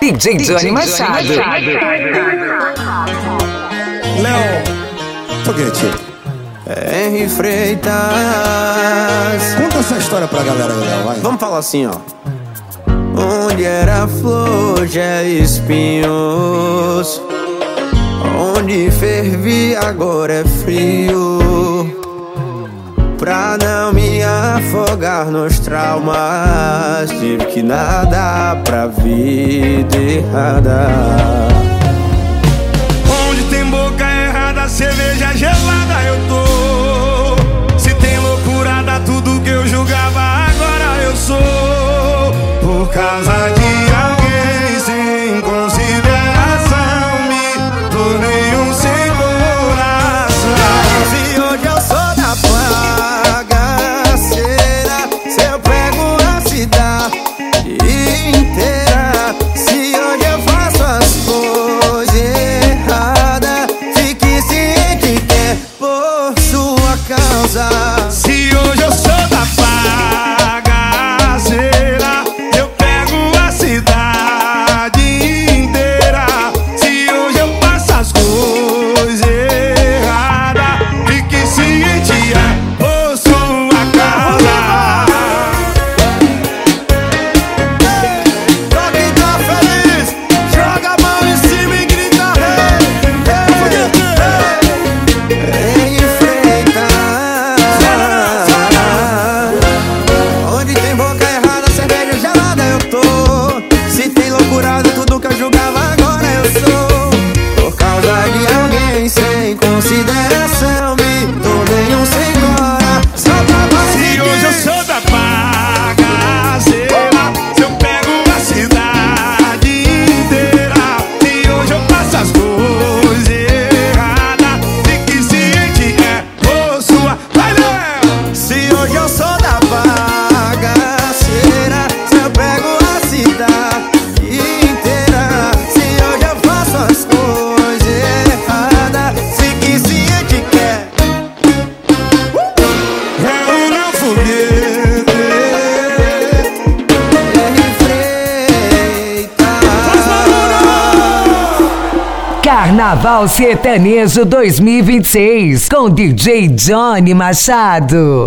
DJ Johnny Machado. Léo, foguete. Henry Freitas. Conta essa história pra galera aí, Léo, vai. Vamos falar assim, ó. Onde era flor, já é espinhos. Onde fervia, agora é frio. Pra não me afogar nos traumas, tive que nadar pra vida errada. Onde tem boca errada, cerveja gelada eu tô. Se tem loucurada, tudo que eu julgava agora eu sou. Por causa de alguém sem consideração, me tornei um sem coração. Se hoje eu sou da bagaceira, se eu pego a cidade inteira. Se hoje eu faço as coisas erradas, fique ciente que é por sua causa. Se hoje eu sou da bagaceira, eu pego a cidade inteira. Se hoje eu faço as coisas erradas, fique ciente, é por sua causa. Pra quem tá feliz, joga a mão em cima e grita hey, hey, onde tem boca errada, cerveja gelada eu tô. Se tem loucurada, tudo que eu julgava agora eu sou. Por causa de alguém sem consideração, me tornei um sem coração. Se hoje eu sou da bagaceira, se eu pego a cidade inteira. Se hoje eu faço as coisas erradas, fique ciente, é por sua. Vai, Léo! Se hoje eu sou da bagaceira, se eu pego a cidade inteira. Se hoje eu faço as coisas erradas, fique ciente que é Eu não foguete. Henry Freitas. Carnaval Sertanejo 2026 com DJ Johnny Machado.